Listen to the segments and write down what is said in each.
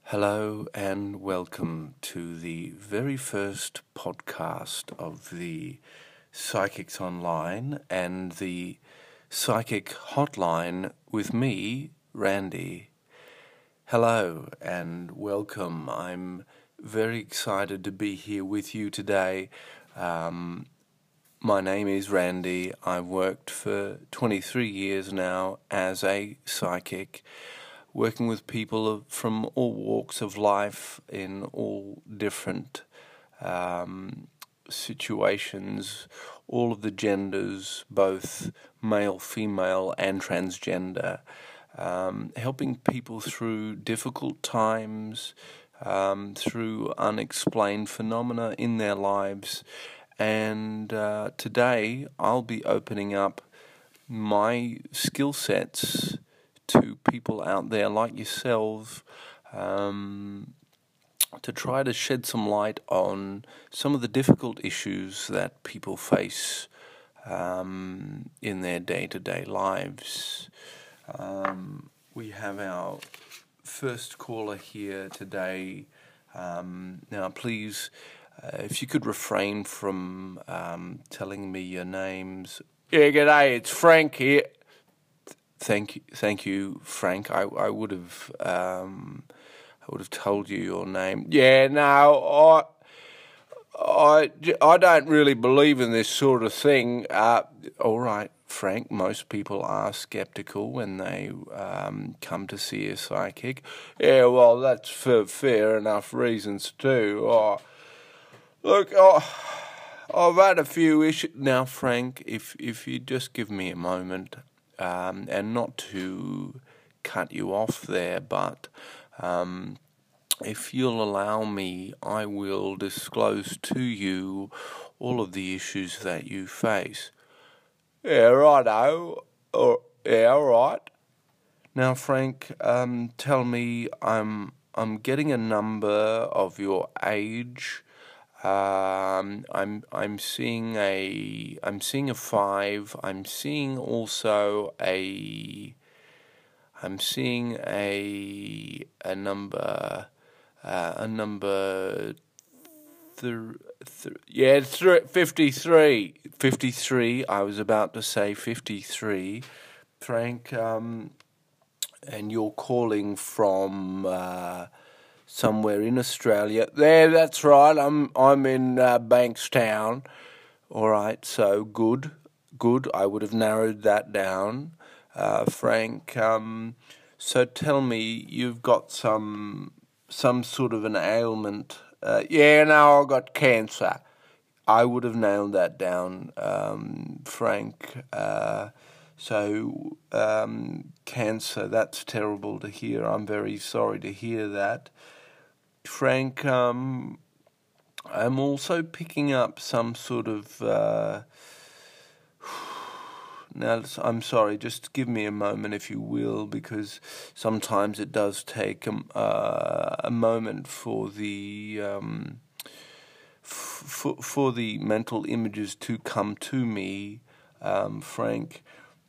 Hello and welcome to the very first podcast of the Psychics Online and the Psychic Hotline with me, Randy. Hello and welcome. I'm very excited to be here with you today. My name is Randy. I've worked for 23 years now as a psychic, working with people from all walks of life in all different situations, all of the genders, both male, female, and transgender, helping people through difficult times, through unexplained phenomena in their lives. And today I'll be opening up my skill sets to people out there like yourselves, to try to shed some light on some of the difficult issues that people face in their day-to-day lives. We have our first caller here today. Now, please, if you could refrain from telling me your names. Yeah, g'day, it's Frank here. Thank you, Frank. I would have told you your name. Yeah, no, I don't really believe in this sort of thing. All right, Frank. Most people are skeptical when they come to see a psychic. Yeah, well, that's for fair enough reasons too. Look, I've had a few issues now, Frank. If you just give me a moment. And not to cut you off there, but if you'll allow me, I will disclose to you all of the issues that you face. Yeah, righto. Yeah, all right. Now, Frank, tell me, I'm getting a number of your age. I'm seeing a 5. I'm seeing also a number 53. 53. I was about to say 53, Frank. And you're calling from somewhere in Australia. There, that's right. I'm in Bankstown. All right, so good. I would have narrowed that down, Frank. So tell me, you've got some sort of an ailment. Yeah, no, I got cancer. I would have nailed that down, Frank. So cancer. That's terrible to hear. I'm very sorry to hear that. Frank, I'm also picking up some sort of... Now, I'm sorry, just give me a moment if you will, because sometimes it does take a moment for the for the mental images to come to me, Frank.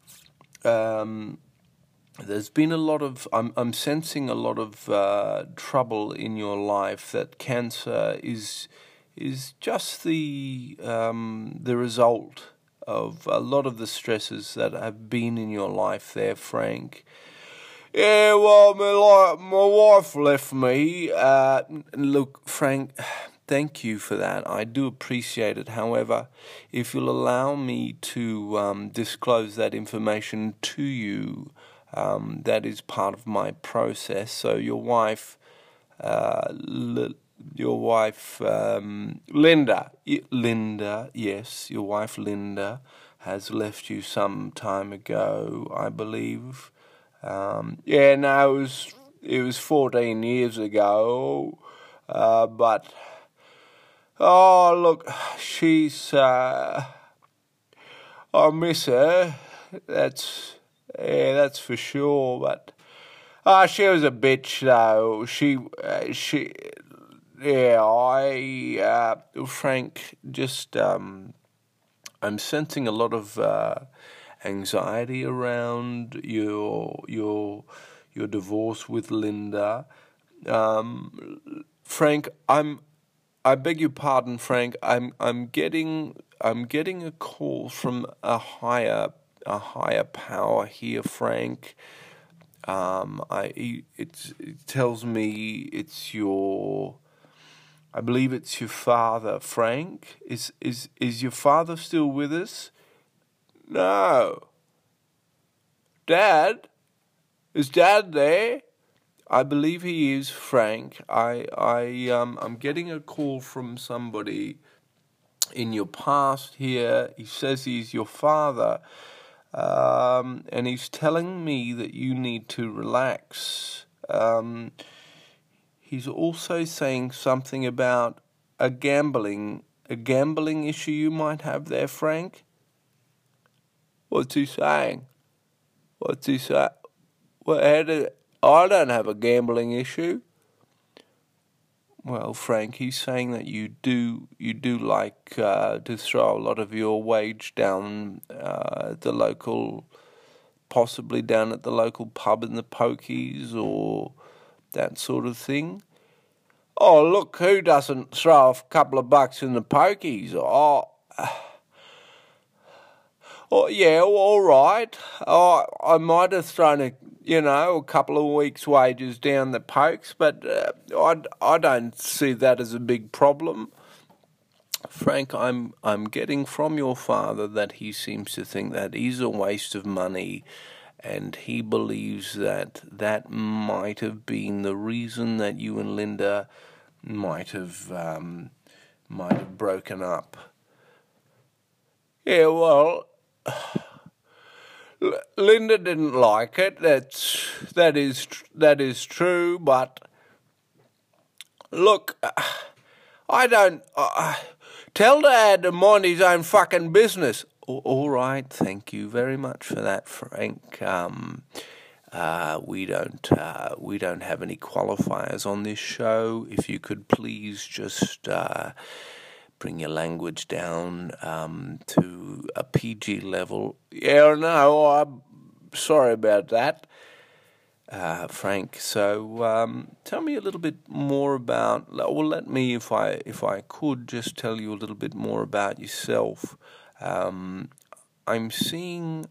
There's been a lot of, I'm sensing a lot of trouble in your life. That cancer is just the result of a lot of the stresses that have been in your life there, Frank. Yeah, well, my wife left me. Look, Frank, thank you for that. I do appreciate it. However, if you'll allow me to disclose that information to you, that is part of my process. So your wife, Linda, yes, your wife Linda has left you some time ago, I believe. Yeah, no, it was 14 years ago, but look, she's I miss her. That's for sure. But she was a bitch though. Frank, just I'm sensing a lot of anxiety around your divorce with Linda. Frank, I beg your pardon, Frank. I'm getting a call from a higher power here, Frank. It tells me it's I believe it's your father, Frank. Is your father still with us? No. Dad? Is Dad there? I believe he is, Frank. I'm getting a call from somebody in your past here. He says he's your father, and he's telling me that you need to relax. He's also saying something about a gambling issue you might have there, Frank. What's he saying? What's he say? Well, I don't have a gambling issue. Well, Frank, he's saying that you do like to throw a lot of your wage down the local, possibly down at the local pub in the pokies or that sort of thing. Oh, look, who doesn't throw a couple of bucks in the pokies? Oh, yeah, all right. Oh, I might have thrown a couple of weeks' wages down the pokes, but I don't see that as a big problem. Frank, I'm getting from your father that he seems to think that is a waste of money, and he believes that might have been the reason that you and Linda might have broken up. Yeah, well, Linda didn't like it. That is true. But look, I don't tell Dad to mind his own fucking business. All right, thank you very much for that, Frank. We don't have any qualifiers on this show. If you could please just bring your language down to a PG level. Yeah, no, I'm sorry about that, Frank. So tell me a little bit more about. Well, let me, if I could, just tell you a little bit more about yourself. I'm seeing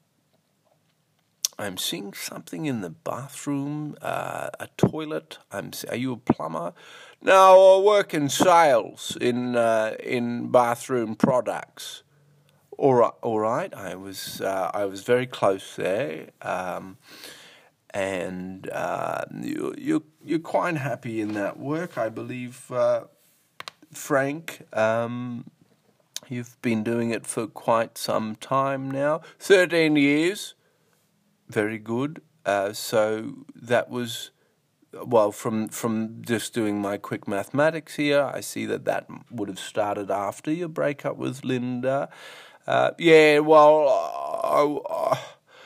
something in the bathroom, a toilet. Are you a plumber? No, I work in sales in bathroom products. All right. I was very close there, and you're quite happy in that work, I believe, Frank. You've been doing it for quite some time now, 13 years. Very good. So that was, well, from just doing my quick mathematics here, I see that would have started after your breakup with Linda. Yeah, well,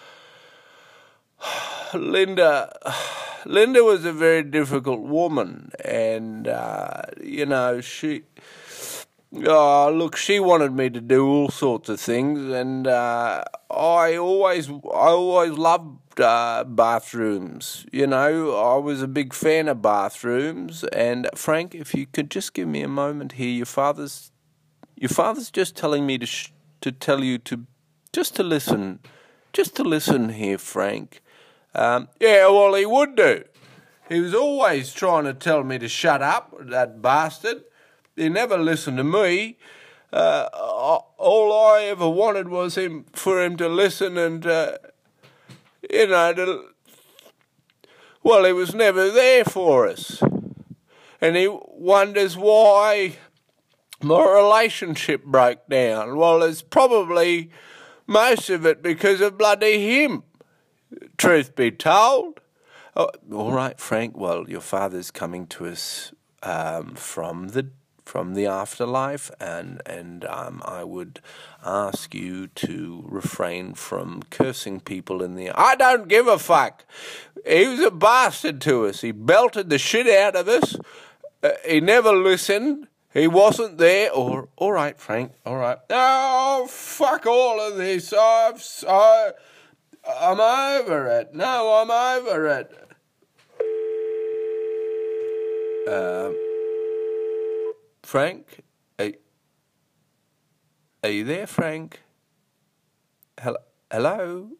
Linda was a very difficult woman, and she. Oh, look, she wanted me to do all sorts of things, and I always loved bathrooms. I was a big fan of bathrooms. And Frank, if you could just give me a moment here, your father's just telling me to tell you to listen here, Frank. Yeah, well, he would do. He was always trying to tell me to shut up, that bastard. He never listened to me. All I ever wanted was for him to listen and, well, he was never there for us. And he wonders why my relationship broke down. Well, it's probably most of it because of bloody him, truth be told. Oh, all right, Frank, well, your father's coming to us from the afterlife, and I would ask you to refrain from cursing people in the... I don't give a fuck. He was a bastard to us. He belted the shit out of us. He never listened. He wasn't there. All right, Frank, all right. Oh, fuck all of this. I'm over it. No, I'm over it. Frank? Are you there, Frank? Hello?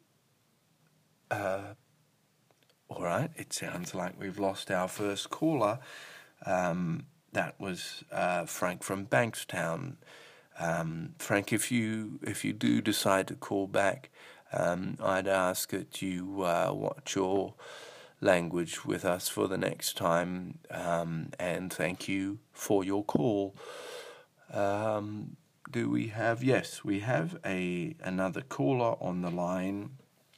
All right, it sounds like we've lost our first caller. That was Frank from Bankstown. Frank, if you do decide to call back, I'd ask that you watch your language with us for the next time, and thank you for your call. Do we have? Yes, we have another caller on the line.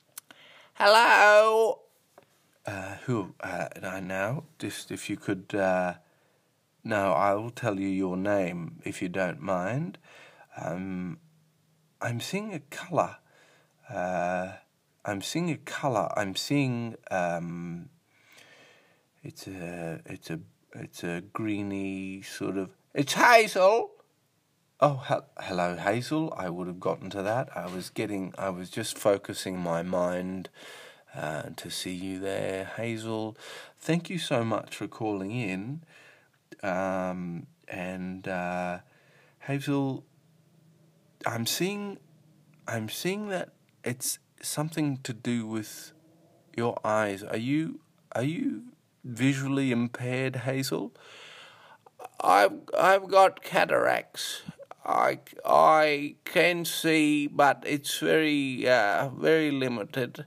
Hello. Who? I know. Just if you could. No, I will tell you your name if you don't mind. I'm seeing a colour. I'm seeing a colour. I'm seeing. It's a greeny sort of. It's Hazel. Oh, hello, Hazel. I would have gotten to that. I was just focusing my mind to see you there, Hazel. Thank you so much for calling in. Hazel, I'm seeing that it's something to do with your eyes. Are you visually impaired, Hazel? I've got cataracts. I can see, but it's very very limited.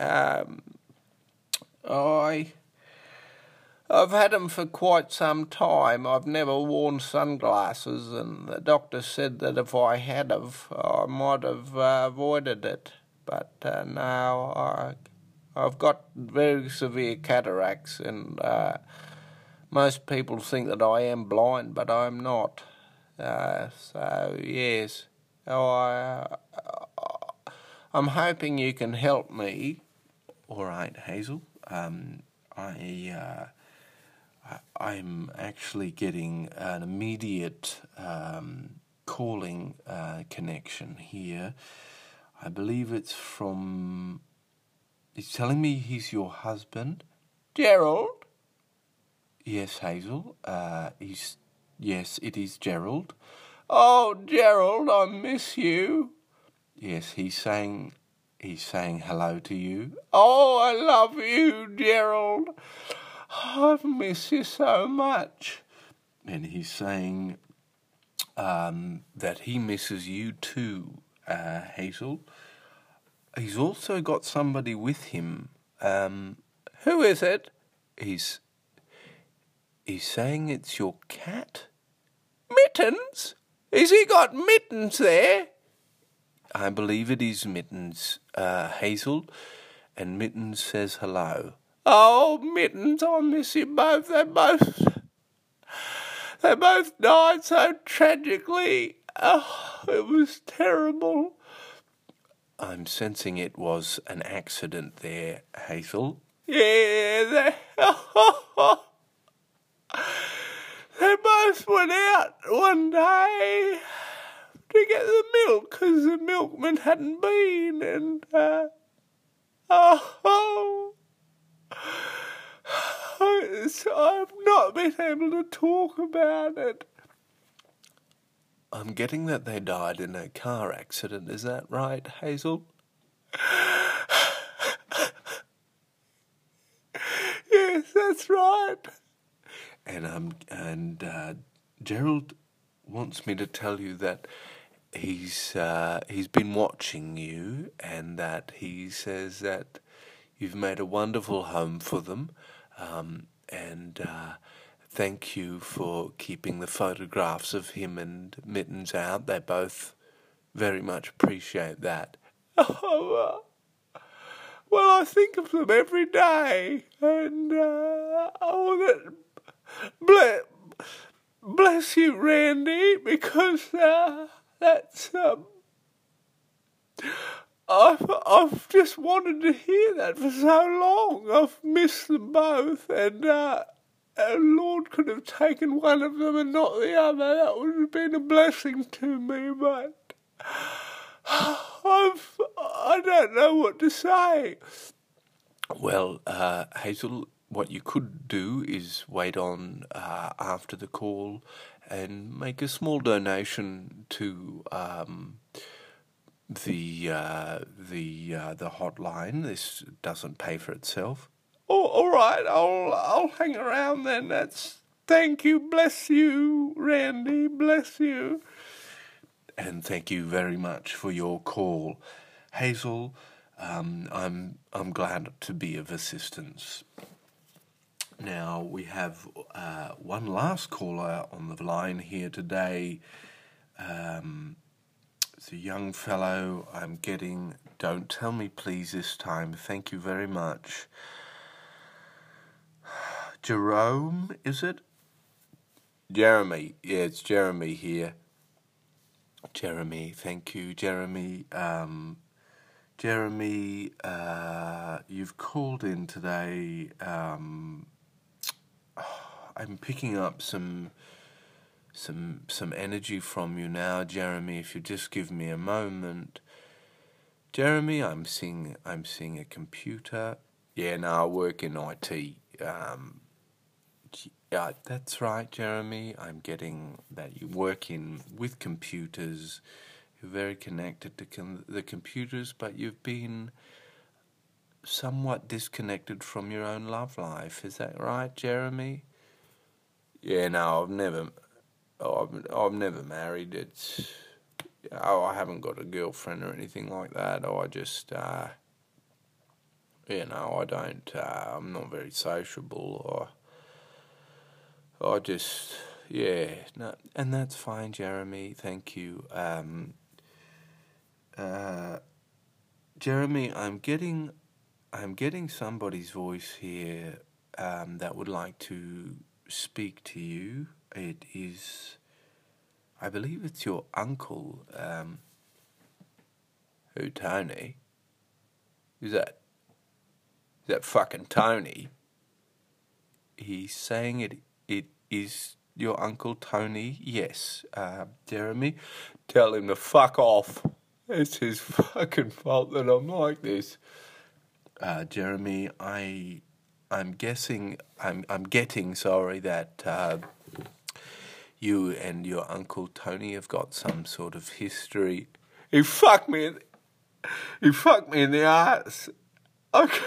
I've had them for quite some time. I've never worn sunglasses, and the doctor said that if I had I might have avoided it. But now I've got very severe cataracts, and most people think that I am blind, but I'm not. So yes, I'm hoping you can help me. All right, Hazel. I'm actually getting an immediate calling connection here. I believe it's from. He's telling me he's your husband, Gerald. Yes, Hazel. Yes, it is Gerald. Oh, Gerald, I miss you. Yes, he's saying hello to you. Oh, I love you, Gerald. I've missed you so much. And he's saying that he misses you too, Hazel. He's also got somebody with him. Who is it? He's saying it's your cat. Mittens? Has he got Mittens there? I believe it is Mittens, Hazel. And Mittens says hello. Oh, Mittens, I miss you both. They both died so tragically. Oh, it was terrible. I'm sensing it was an accident there, Hazel. Yeah, they both went out one day to get the milk because the milkman hadn't been, and I've not been able to talk about it. I'm getting that they died in a car accident. Is that right, Hazel? Yes, that's right. And Gerald wants me to tell you that he's been watching you, and that he says that you've made a wonderful home for them, and thank you for keeping the photographs of him and Mittens out. They both very much appreciate that. Oh, well, I think of them every day, and bless you, Randy, because that's I've just wanted to hear that for so long. I've missed them both, and Lord could have taken one of them and not the other. That would have been a blessing to me, but I don't know what to say. Well, Hazel, what you could do is wait on after the call and make a small donation to the hotline. This doesn't pay for itself. Oh, all right. I'll hang around then. Thank you. Bless you, Randy. Bless you. And thank you very much for your call, Hazel. I'm glad to be of assistance. Now we have one last caller on the line here today. It's a young fellow I'm getting. Don't tell me please this time. Thank you very much. Jerome, is it? Jeremy. Yeah, it's Jeremy here. Jeremy, thank you, Jeremy. Jeremy, you've called in today. I'm picking up some energy from you now, Jeremy. If you just give me a moment, Jeremy, I'm seeing a computer. Yeah, no, I work in IT. Yeah, that's right, Jeremy. I'm getting that you work with computers. You're very connected to the computers, but you've been somewhat disconnected from your own love life. Is that right, Jeremy? Yeah, no, I've never married. I haven't got a girlfriend or anything like that. I just, I don't. I'm not very sociable, or just, yeah, no, and that's fine, Jeremy. Thank you. Jeremy, I'm getting somebody's voice here that would like to speak to you. It is, I believe it's your uncle. Who, Tony? Is that fucking Tony? He's saying it is your Uncle Tony. Yes, Jeremy, tell him to fuck off. It's his fucking fault that I'm like this. Jeremy, I'm getting that you and your Uncle Tony have got some sort of history. He fucked me in the ass. Okay.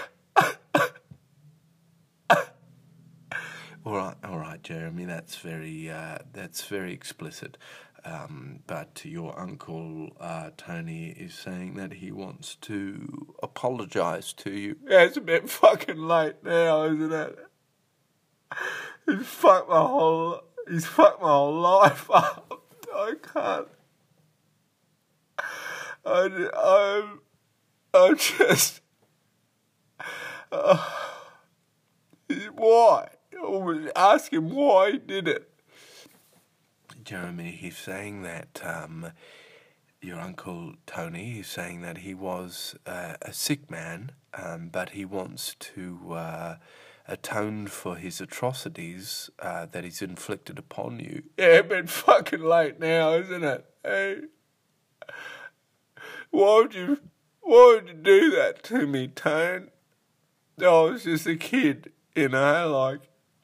All right, Jeremy. That's very explicit. But your uncle Tony is saying that he wants to apologise to you. Yeah, it's a bit fucking late now, isn't it? He's fucked my whole life up. I can't. I'm just. Why? Ask him why he did it. Jeremy, he's saying that your Uncle Tony is saying that he was a sick man, but he wants to atone for his atrocities that he's inflicted upon you. Yeah, a bit fucking late now, isn't it? Hey, why would you do that to me, Tone? I was just a kid, like.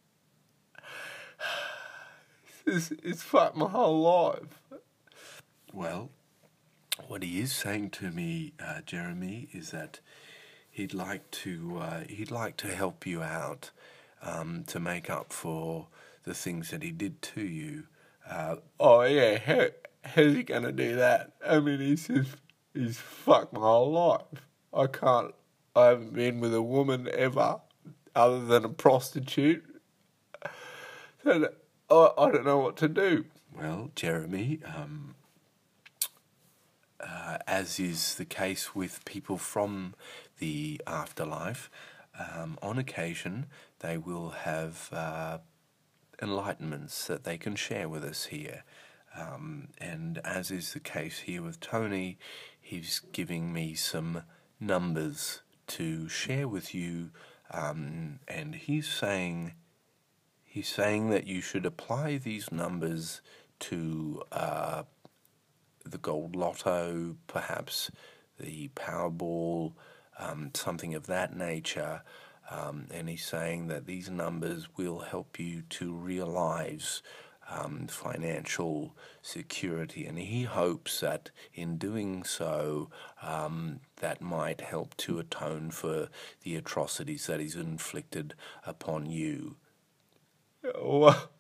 It's fucked my whole life. Well, what he is saying to me, Jeremy, is that he'd like to help you out, to make up for the things that he did to you. Oh yeah, how's he gonna do that? I mean, he's fucked my whole life. I haven't been with a woman ever, other than a prostitute. So I don't know what to do. Well, Jeremy, as is the case with people from the afterlife, on occasion they will have enlightenments that they can share with us here. And as is the case here with Tony, he's giving me some numbers to share with you, and he's saying that you should apply these numbers to the Gold Lotto, perhaps the Powerball, something of that nature, and he's saying that these numbers will help you to realize financial security, and he hopes that in doing so, that might help to atone for the atrocities that he's inflicted upon you. What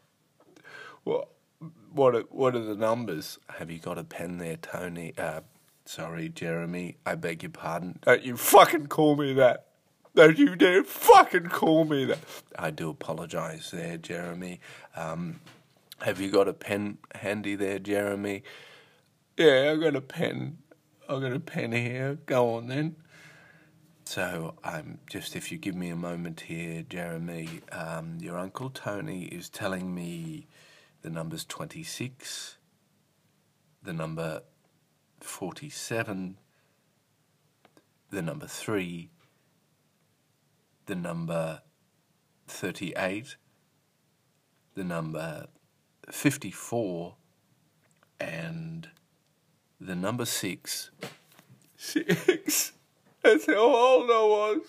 are the numbers? Have you got a pen there, Tony? Sorry, Jeremy. I beg your pardon. Don't you fucking call me that. Don't you dare fucking call me that. I do apologise there, Jeremy. Have you got a pen handy there, Jeremy? Yeah, I've got a pen. I've got a pen here. Go on then. So, if you give me a moment here, Jeremy, your Uncle Tony is telling me the number's 26, the number 47, the number 3, the number 38, the number 54, and the number 6. 6? That's how old I was.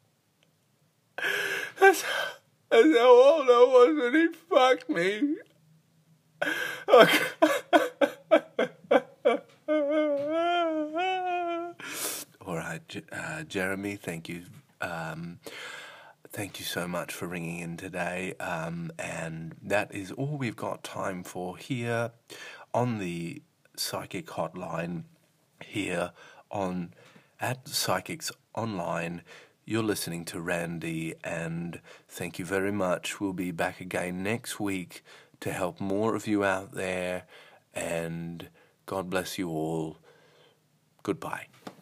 That's how old I was when he fucked me. All right, Jeremy, thank you. Thank you so much for ringing in today. And that is all we've got time for here on the Psychic Hotline here at Psychics Online. You're listening to Randy, and thank you very much. We'll be back again next week to help more of you out there, and God bless you all. Goodbye.